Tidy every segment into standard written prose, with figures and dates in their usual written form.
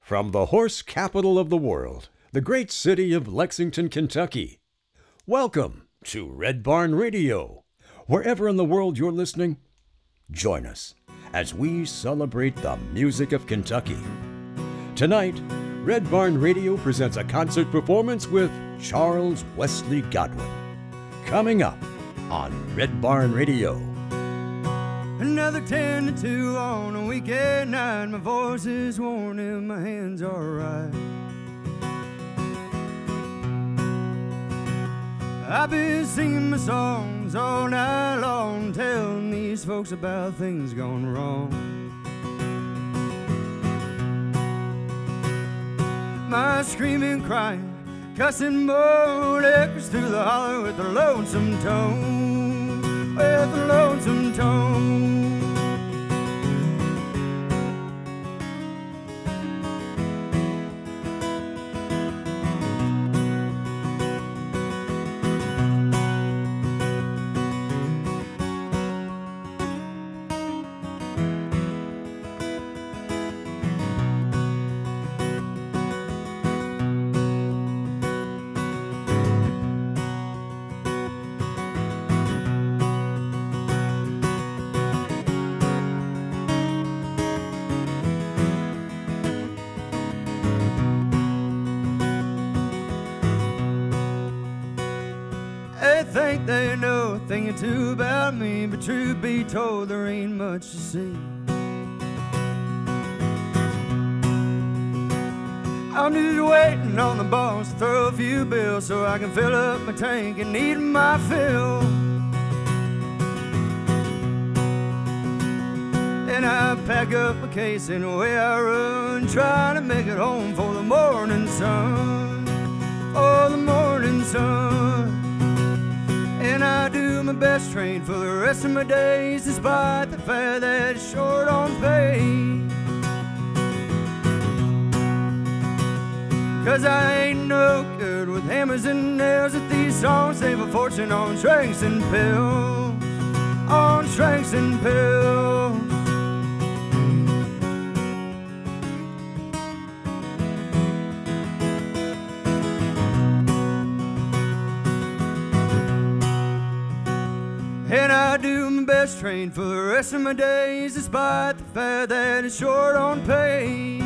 From the horse capital of the world, the great city of Lexington, Kentucky. Welcome to Red Barn Radio. Wherever in the world you're listening, join us as we celebrate the music of Kentucky. Tonight, Red Barn Radio presents a concert performance with Charles Wesley Godwin. Coming up on Red Barn Radio. Another 10 to 2 on a weekend night. My voice is worn and my hands are right. I've been singing my songs all night long, telling these folks about things gone wrong. My screaming, crying, cussing moan echoes through the holler with a lonesome tone, with a lonesome tone. Think they know a thing or two about me, but truth be told, there ain't much to see. I'm just waiting on the boss to throw a few bills so I can fill up my tank and eat my fill. Then I pack up my case and away I run, trying to make it home for the morning sun, for the morning sun. And I do my best train for the rest of my days, despite the fact that it's short on pay. 'Cause I ain't no good with hammers and nails, at these songs save a fortune on tranks and pills, on tranks and pills. And I do my best train for the rest of my days, despite the fact that it's short on pay.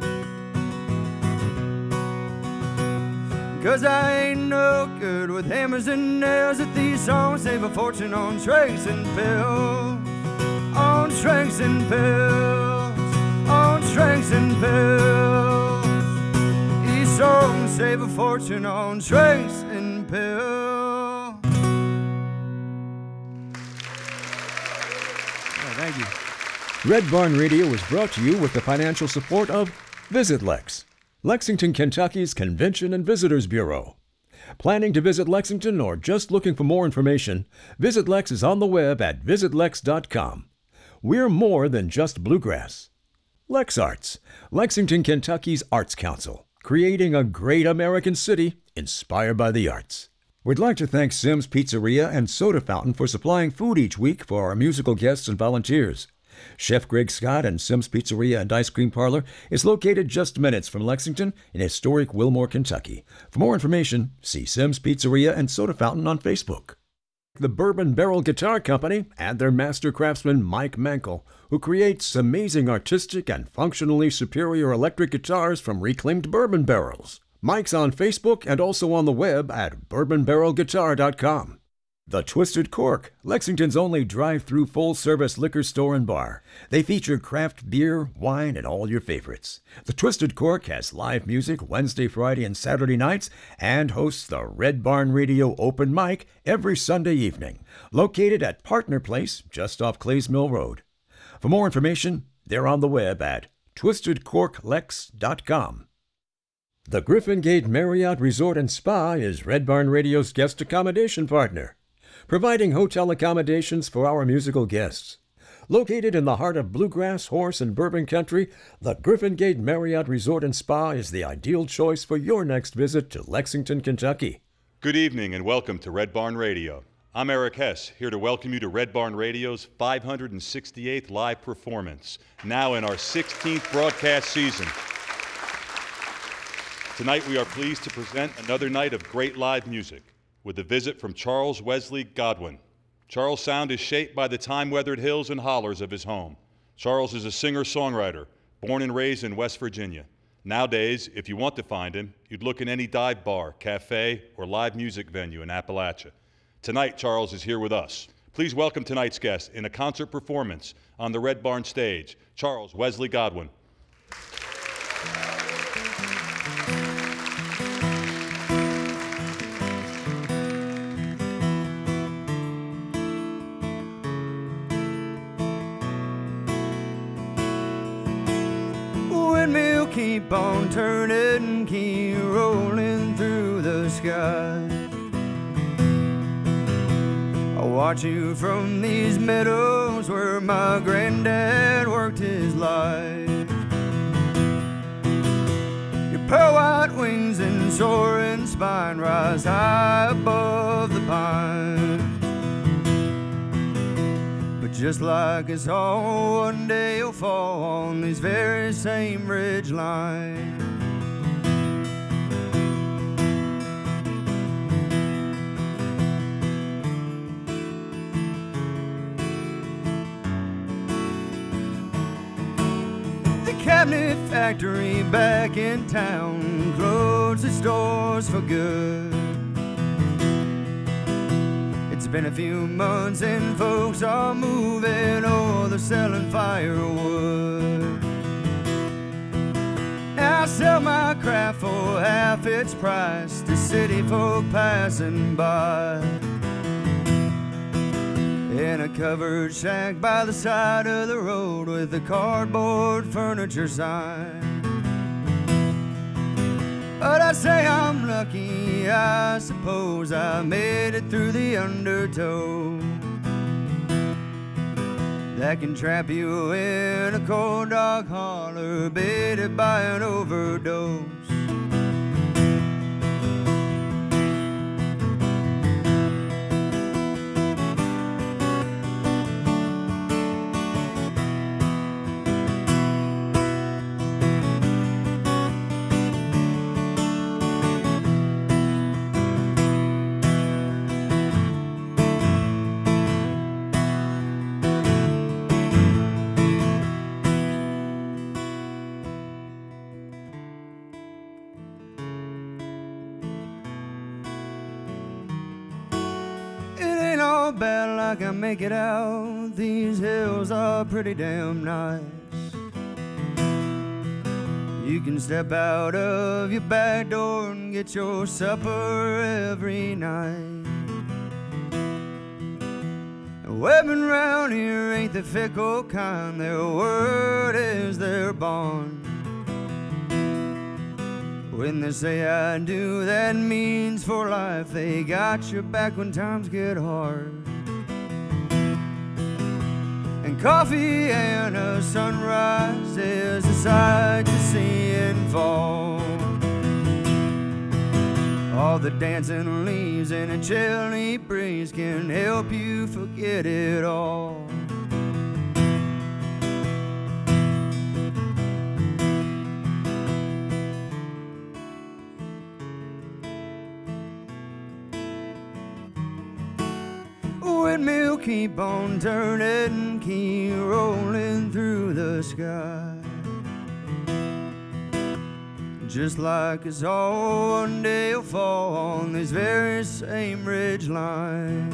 'Cause I ain't no good with hammers and nails, at these songs save a fortune on tranks and pills, on tranks and pills, on tranks and pills. These songs save a fortune on tranks and pills. Thank you. Red Barn Radio is brought to you with the financial support of Visit Lex, Lexington, Kentucky's Convention and Visitors Bureau. Planning to visit Lexington or just looking for more information, Visit Lex is on the web at visitlex.com. We're more than just bluegrass. Lex Arts, Lexington, Kentucky's Arts Council, creating a great American city inspired by the arts. We'd like to thank Sim's Pizzeria and Soda Fountain for supplying food each week for our musical guests and volunteers. Chef Greg Scott and Sim's Pizzeria and Ice Cream Parlor is located just minutes from Lexington in historic Wilmore, Kentucky. For more information, see Sim's Pizzeria and Soda Fountain on Facebook. The Bourbon Barrel Guitar Company and their master craftsman Mike Mankel, who creates amazing artistic and functionally superior electric guitars from reclaimed bourbon barrels. Mike's on Facebook and also on the web at bourbonbarrelguitar.com. The Twisted Cork, Lexington's only drive-through full-service liquor store and bar. They feature craft beer, wine, and all your favorites. The Twisted Cork has live music Wednesday, Friday, and Saturday nights and hosts the Red Barn Radio Open Mic every Sunday evening. Located at Partner Place, just off Clays Mill Road. For more information, they're on the web at twistedcorklex.com. The Griffin Gate Marriott Resort and Spa is Red Barn Radio's guest accommodation partner, providing hotel accommodations for our musical guests. Located in the heart of bluegrass, horse, and bourbon country, the Griffin Gate Marriott Resort and Spa is the ideal choice for your next visit to Lexington, Kentucky. Good evening and welcome to Red Barn Radio. I'm Eric Hess, here to welcome you to Red Barn Radio's 568th live performance, now in our 16th broadcast season. Tonight we are pleased to present another night of great live music with a visit from Charles Wesley Godwin. Charles' sound is shaped by the time-weathered hills and hollers of his home. Charles is a singer-songwriter, born and raised in West Virginia. Nowadays, if you want to find him, you'd look in any dive bar, cafe, or live music venue in Appalachia. Tonight, Charles is here with us. Please welcome tonight's guest in a concert performance on the Red Barn stage, Charles Wesley Godwin. Windmill keep on turning, keep rolling through the sky. I watch you from these meadows where my granddad worked his life. Your pearl white wings and soaring spine rise high above the pine. But just like us all, one day you'll fall on these very same ridge lines. Cabinet factory back in town closed its doors for good. It's been a few months and folks are moving or they're selling firewood. Now I sell my craft for half its price to city folk passing by. In a covered shack by the side of the road with a cardboard furniture sign. But I say I'm lucky, I suppose I made it through the undertow that can trap you in a cold dark holler, baited by an overdose. Bad like I make it out, these hills are pretty damn nice. You can step out of your back door and get your supper every night. Women round here ain't the fickle kind, their word is their bond. When they say I do, that means for life. They got your back when times get hard. And coffee and a sunrise is a sight to see and fall. All the dancing leaves in a chilly breeze can help you forget it all. Windmill keep on turning, keep rolling through the sky. Just like us all, one day you'll fall on these very same ridge lines.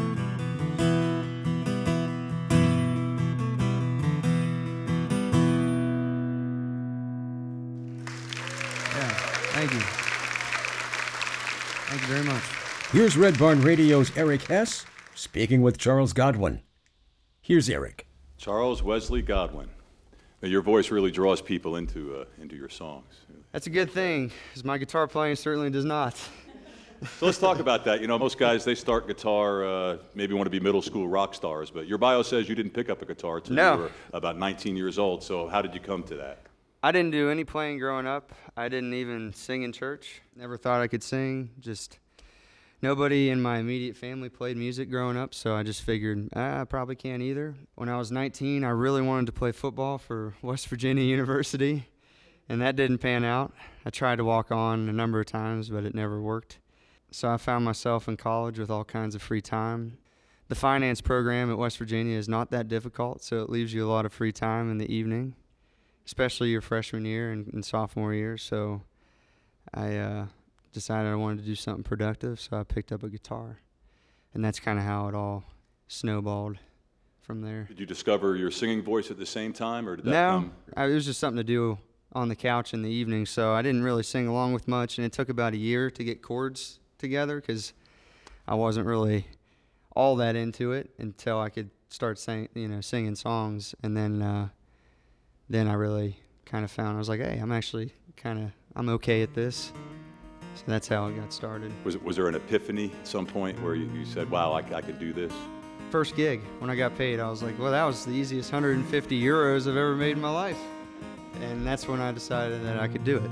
Yeah, thank you. Thank you very much. Here's Red Barn Radio's Eric Hess speaking with Charles Godwin. Here's Eric. Charles Wesley Godwin. Now, your voice really draws people into your songs. That's a good thing, because my guitar playing certainly does not. So let's talk about that. You know, most guys, they start guitar, maybe want to be middle school rock stars, but your bio says you didn't pick up a guitar until you were about 19 years old. So how did you come to that? I didn't do any playing growing up. I didn't even sing in church. Never thought I could sing. Just nobody in my immediate family played music growing up, so I just figured I probably can't either. When I was 19, I really wanted to play football for West Virginia University, And that didn't pan out. I tried to walk on a number of times, but it never worked. So I found myself in college with all kinds of free time. The finance program at West Virginia is not that difficult, so it leaves you a lot of free time in the evening, especially your freshman year and sophomore year. So I decided I wanted to do something productive, so I picked up a guitar. And that's kind of how it all snowballed from there. Did you discover your singing voice at the same time, or did that come? No, it was just something to do on the couch in the evening, so I didn't really sing along with much, and it took about a year to get chords together because I wasn't really all that into it until I could start singing songs, and then I really kind of found, I was like, hey, I'm okay at this. So that's how it got started. Was there an epiphany at some point where you said, wow, I could do this? First gig, when I got paid, I was like, well, that was the easiest 150 euros I've ever made in my life. And that's when I decided that I could do it.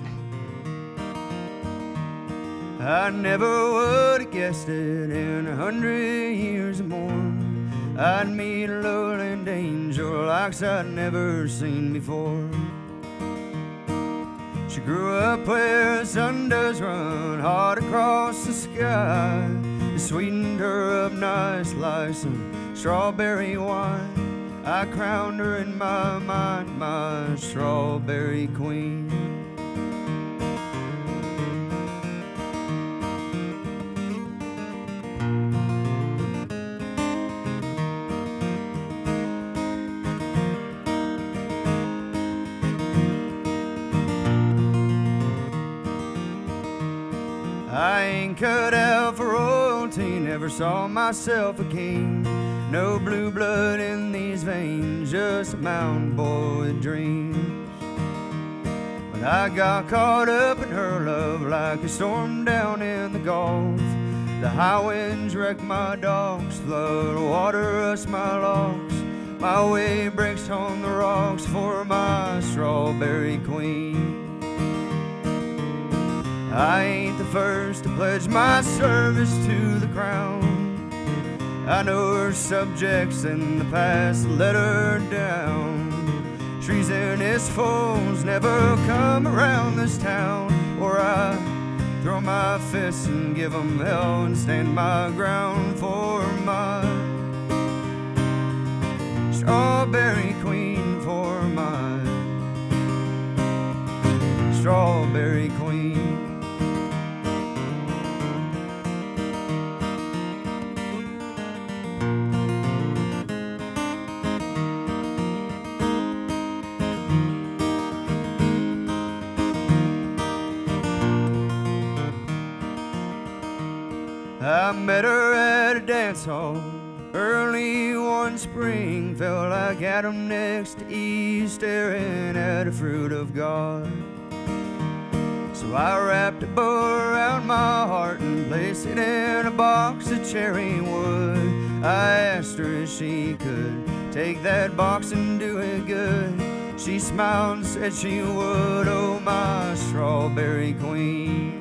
I never would have guessed it in 100 years or more. I'd meet a lowland angel like I'd never seen before. She grew up where the sun does run hard across the sky. It sweetened her up nice like some strawberry wine. I crowned her in my mind my strawberry queen. I ain't cut out for royalty, never saw myself a king. No blue blood in these veins, just a mountain boy with dreams. But I got caught up in her love like a storm down in the Gulf. The high winds wreck my docks, flood water rust my locks. My wave breaks on the rocks for my strawberry queen. I ain't the first to pledge my service to the crown. I know her subjects in the past let her down. Treasonous foes never come around this town, or I throw my fists and give 'em hell and stand my ground for my strawberry queen, for my strawberry queen. I met her at a dance hall early one spring. Felt like Adam next to Eve staring at a fruit of God. So I wrapped a bow around my heart and placed it in a box of cherry wood. I asked her if she could take that box and do it good. She smiled and said she would, oh my strawberry queen.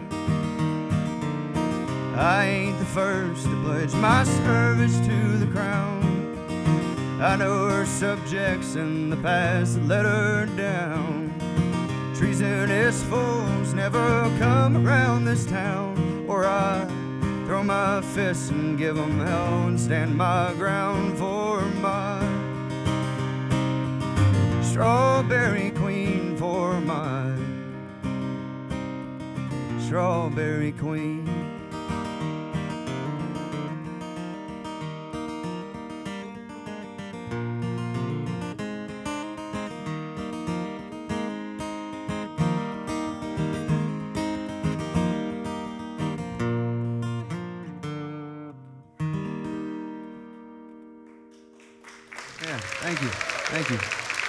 I ain't the first to pledge my service to the crown. I know her subjects in the past let her down. Treasonous foes never come around this town, or I throw my fists and give 'em hell and stand my ground for my strawberry queen, for my strawberry queen. Thank you.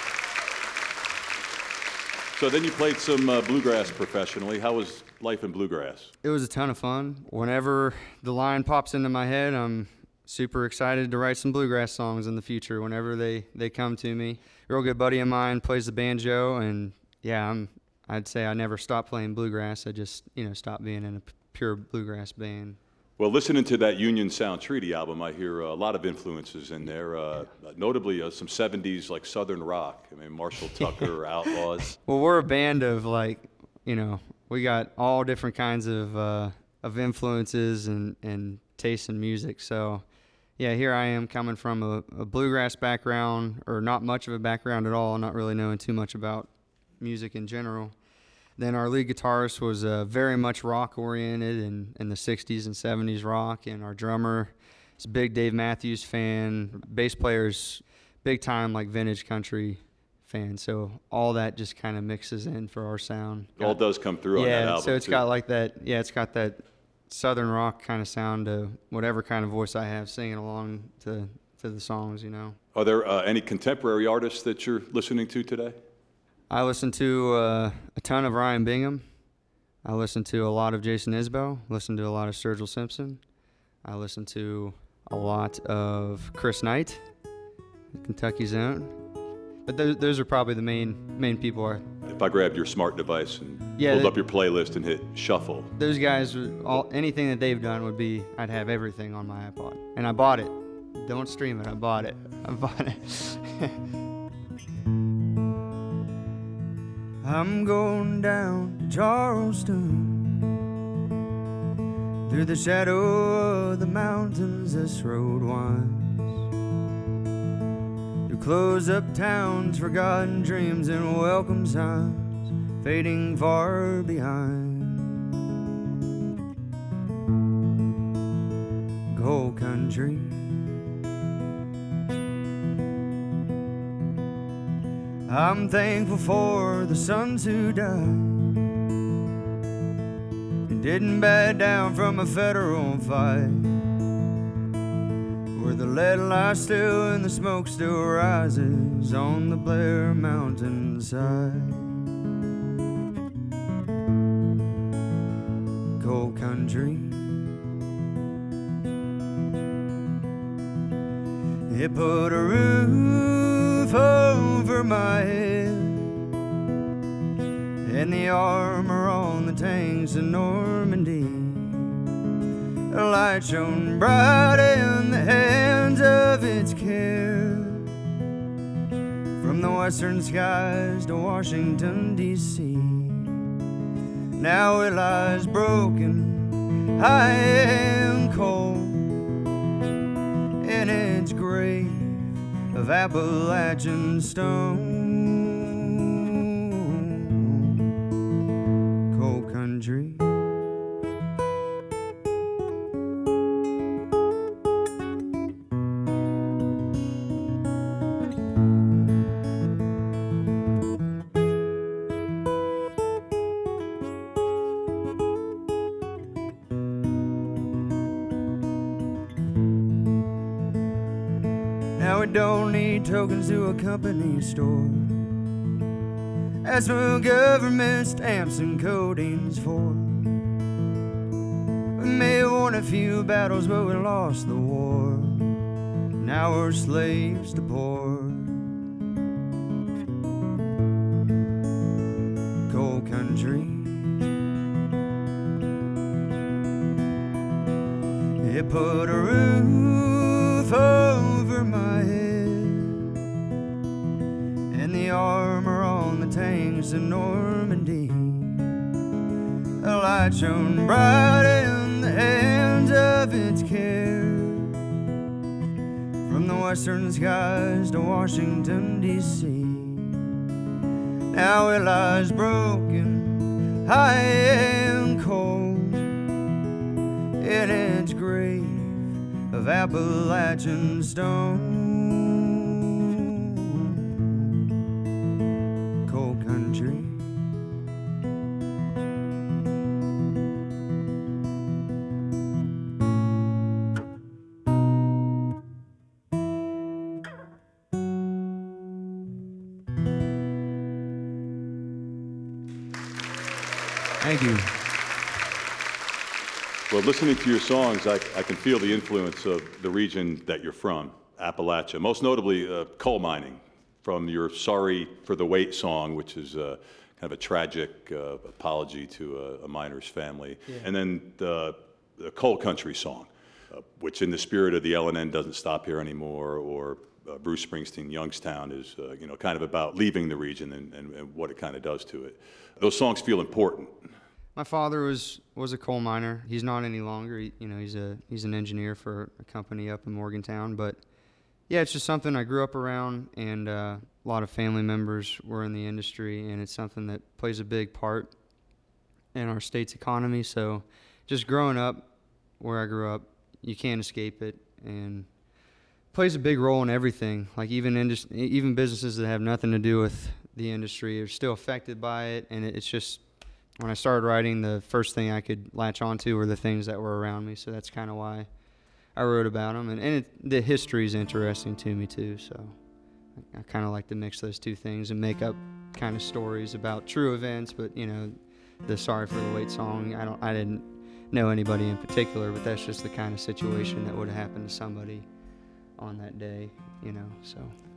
So then you played some bluegrass professionally. How was life in bluegrass? It was a ton of fun. Whenever the line pops into my head, I'm super excited to write some bluegrass songs in the future whenever they come to me. A real good buddy of mine plays the banjo, and yeah, I'd say I never stopped playing bluegrass. I just, stopped being in a pure bluegrass band. Well, listening to that Union Sound Treaty album, I hear a lot of influences in there, notably some 70s like Southern rock. I mean, Marshall Tucker, Outlaws. Well, we're a band of we got all different kinds of influences and tastes in music. So, yeah, here I am coming from a bluegrass background, or not much of a background at all, not really knowing too much about music in general. Then our lead guitarist was very much rock-oriented in the 60s and 70s rock, and our drummer is a big Dave Matthews fan. Bass player's big-time, like, vintage country fan. So all that just kind of mixes in for our sound. It all does come through on that album, so it's too. got like that, it's got that Southern rock kind of sound to whatever kind of voice I have singing along to the songs, Are there any contemporary artists that you're listening to today? I listen to a ton of Ryan Bingham. I listen to a lot of Jason Isbell. Listen to a lot of Sturgill Simpson. I listen to a lot of Chris Knight, Kentucky's own. But those are probably the main people. If I grabbed your smart device and Yeah, pulled up your playlist and hit shuffle. Those guys, anything that they've done would be, I'd have everything on my iPod. And I bought it. Don't stream it. I bought it. I'm going down to Charleston, through the shadow of the mountains this road winds, through close-up towns, forgotten dreams and welcome signs fading far behind. Gold country, I'm thankful for the sons who died and didn't back down from a federal fight, where the lead lies still and the smoke still rises on the Blair mountainside. Cold country, it put a roof over my head and the armor on the tanks of Normandy. A light shone bright in the hands of its care, from the western skies to Washington, D.C. Now it lies broken, high and cold, in its grave of Appalachian stone. Cold country, now we don't need tokens to a company store. That's what government stamps and coding's for. We may have won a few battles, but we lost the war. Now we're slaves to poor. Cold country, it put a roof over my head and the armor on the tanks of Normandy. A light shone bright in the hands of its care, from the western skies to Washington, D.C. Now it lies broken, high and cold, in its grave of Appalachian stone. Cold country, thank you. Well, listening to your songs, I can feel the influence of the region that you're from, Appalachia, most notably coal mining, from your Sorry for the Wait song, which is kind of a tragic apology to a miner's family. Yeah. And then the the coal country song, which in the spirit of the L&N Doesn't Stop Here Anymore, or Bruce Springsteen, Youngstown, is kind of about leaving the region and what it kind of does to it. Those songs feel important. My father was a coal miner. He's not any longer. He's an engineer for a company up in Morgantown. But yeah, it's just something I grew up around, and a lot of family members were in the industry, and it's something that plays a big part in our state's economy. So just growing up where I grew up, you can't escape it, and plays a big role in everything. Like even businesses that have nothing to do with the industry are still affected by it, and it's just, when I started writing, the first thing I could latch onto were the things that were around me, so that's kind of why I wrote about them. And the history is interesting to me too, so I kind of like to mix those two things and make up kind of stories about true events. But the Sorry for the Wait song, I didn't know anybody in particular, but that's just the kind of situation that would have happened to somebody on that day, so.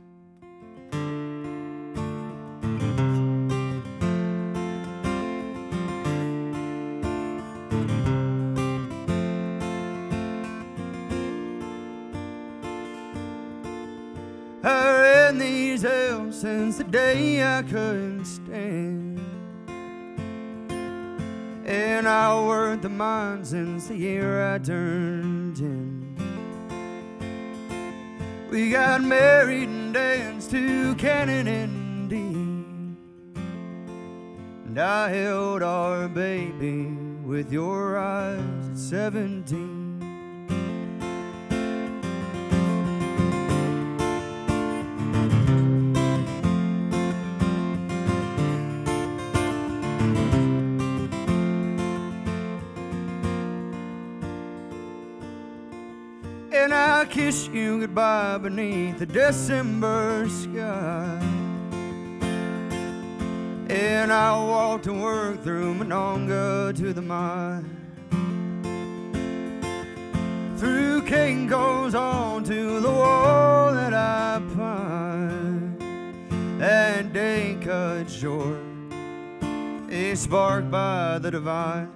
I ran these hills since the day I couldn't stand, and I worked the mine since the year I turned 10. We got married and danced to Canon and D, and I held our baby with your eyes at 17. And I kissed you goodbye beneath the December sky, and I walked to work through Monongah to the mine, through Cancos on to the wall that I pined. That day cut short, a spark by the divine.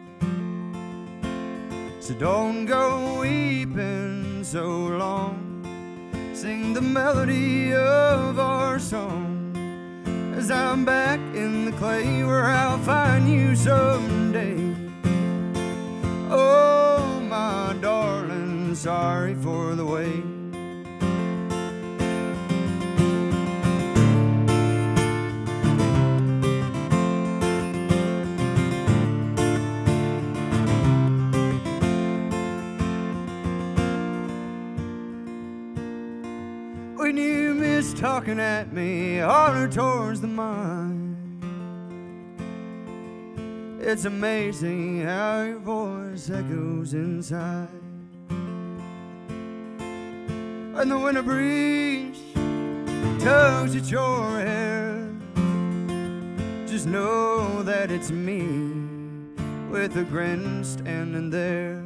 So don't go weeping so long, sing the melody of our song, as I'm back in the clay where I'll find you someday. Oh, my darling, sorry for the wait. When you miss talking at me, holler towards the mine. It's amazing how your voice echoes inside. When the winter breeze tugs at your hair, just know that it's me with a grin standing there.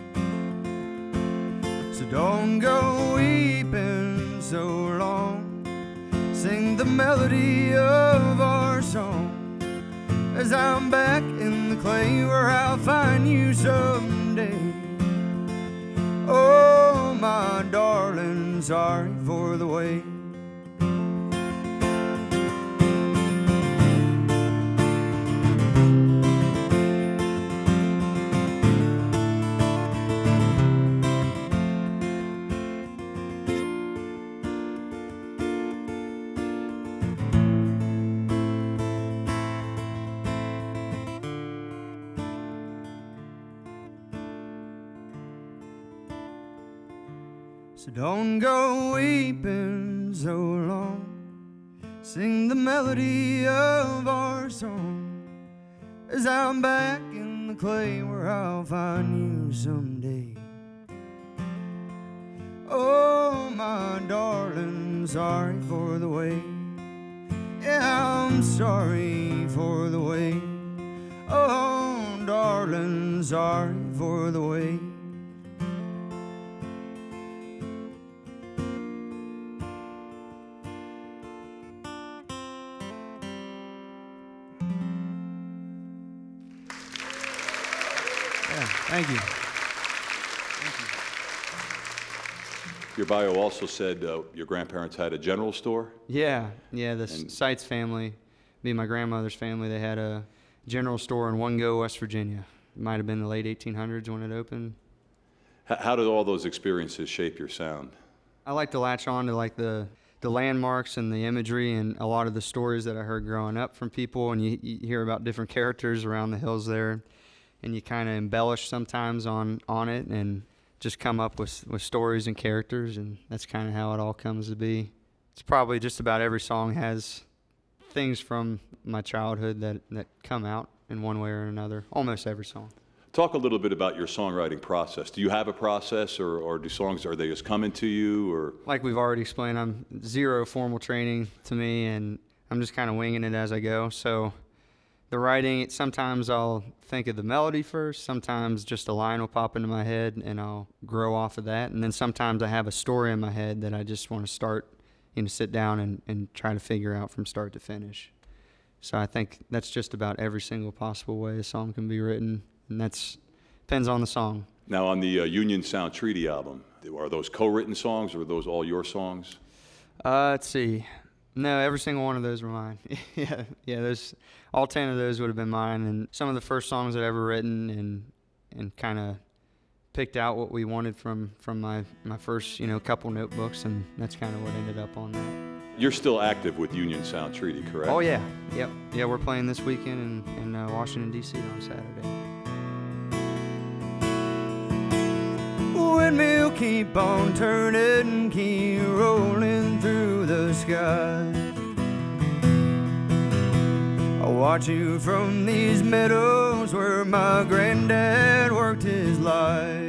So don't go weeping so long, sing the melody of our song, as I'm back in the clay where I'll find you someday. Oh, my darling, sorry for the wait. So don't go weeping so long, sing the melody of our song, as I'm back in the clay where I'll find you someday. Oh, my darling, sorry for the wait. Yeah, I'm sorry for the wait. Oh, darling, sorry for the wait. Thank you. Your bio also said your grandparents had a general store? Yeah, the Seitz family, me and my grandmother's family, they had a general store in Wingo, West Virginia. It might have been the late 1800s when it opened. How did all those experiences shape your sound? I like to latch on to like the landmarks and the imagery and a lot of the stories that I heard growing up from people, and you hear about different characters around the hills there, and you kind of embellish sometimes on it and just come up with stories and characters, and that's kind of how it all comes to be. It's probably just about every song has things from my childhood that come out in one way or another, almost every song. Talk a little bit about your songwriting process. Do you have a process, or do songs, are they just coming to you? Or like we've already explained, I'm zero formal training to me, and I'm just kind of winging it as I go. So the writing, sometimes I'll think of the melody first, sometimes just a line will pop into my head and I'll grow off of that, and then sometimes I have a story in my head that I just want to start, sit down and try to figure out from start to finish. So I think that's just about every single possible way a song can be written, and that's depends on the song. Now on the Union Sound Treaty album, are those co-written songs, or are those all your songs? Let's see. No, every single one of those were mine. yeah, those, all 10 of those would have been mine, and some of the first songs I'd ever written, and kind of picked out what we wanted from my first, couple notebooks, and that's kind of what ended up on that. You're still active with Union Sound Treaty, correct? Oh, yeah. Yep. Yeah, we're playing this weekend in Washington, D.C. on Saturday. Windmill keep on turning, keep rolling through the sky. I watch you from these meadows where my granddad worked his life.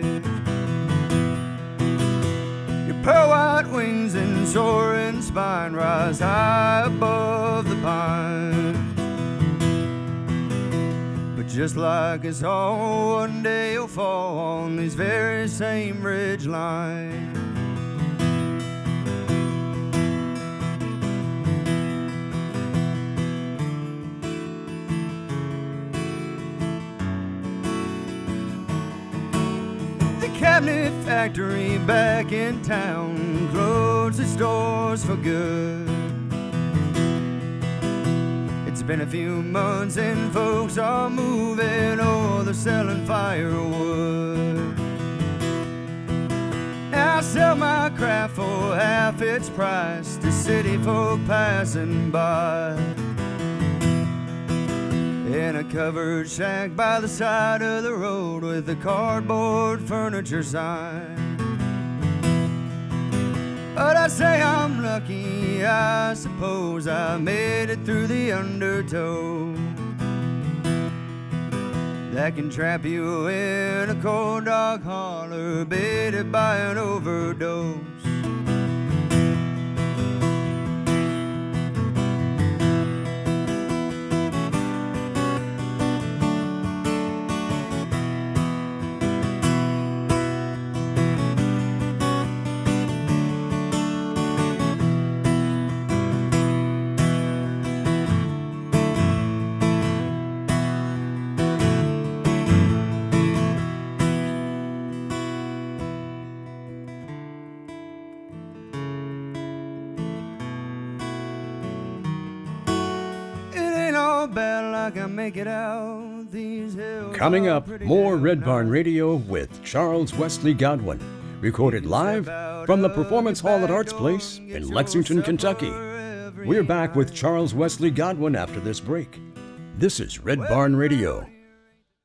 Pearl white wings and soaring spine rise high above the pine. But just like us all, one day you'll fall on these very same ridge lines. Cabinet factory back in town closed its doors for good. It's been a few months and folks are moving or they're selling firewood. I sell my craft for half its price to city folk passing by. In a covered shack by the side of the road with a cardboard furniture sign. But I say I'm lucky, I suppose I made it through the undertow that can trap you in a cold dark holler, baited by an overdose. Make it out these hills. Coming up, more Red Barn Radio with Charles Wesley Godwin, recorded live from the Performance Hall at Arts Place in Lexington, Kentucky. We're back with Charles Wesley Godwin after this break. This is Red Barn Radio.